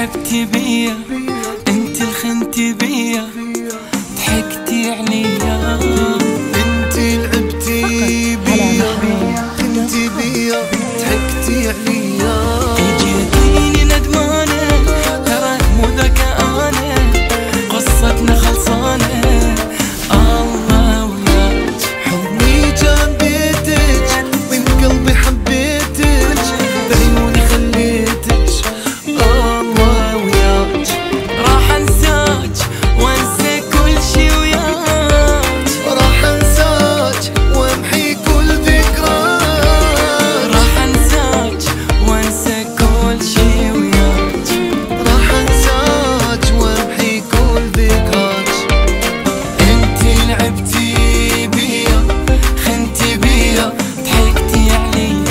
لعبتي بيا، انت الخنتي بيا، ضحكتي عليا. انت لعبتي بيا، خنتي بيا، ضحكتي عليا. جيتيني ندمانة، ترى مو ذاك انا، قصتنا خلصانة. الله وياك، حضني كان بيتك، من قلبي حبيتك، بعيوني خليتك. الله وياك، راح انساك وانسى كل شي وياك، راح انساك وامحي كل ذكرى، راح انساك وانسى كل شي وياك، راح انساك وامحي كل ذكراك. انتي لعبتي بيا، خنتي بيا، ضحكتي عليا.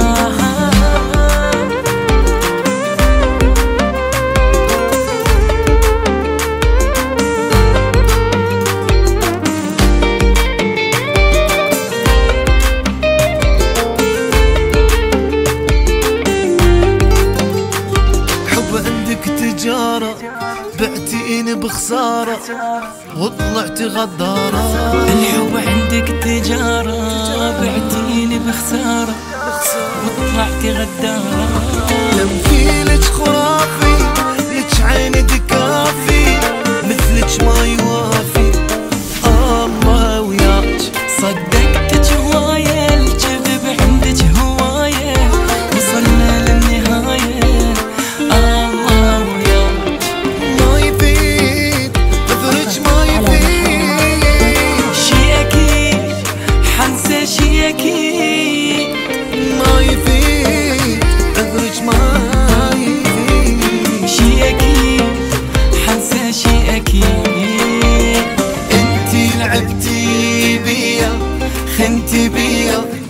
تجارة بعتيني بخسارة وطلعت غدارة. الحب عندك تجارة، بعتيني بخسارة وطلعتي غدارة. تمثيلك خرافي، لك عيني دكافي، مثلك ما يوافي. الله وياك، صدقتك هواية، الكذب عندك هواية، وصلنا للنهاية. الله وياك، ما يفيد عذرك، ما يفيد شي أكيد حنسى، شي أكيد ما يفيد عذرك، ما يفيد شي أكيد حنسى، شي أكيد. انتي لعبتي بيا، خنتي بيا،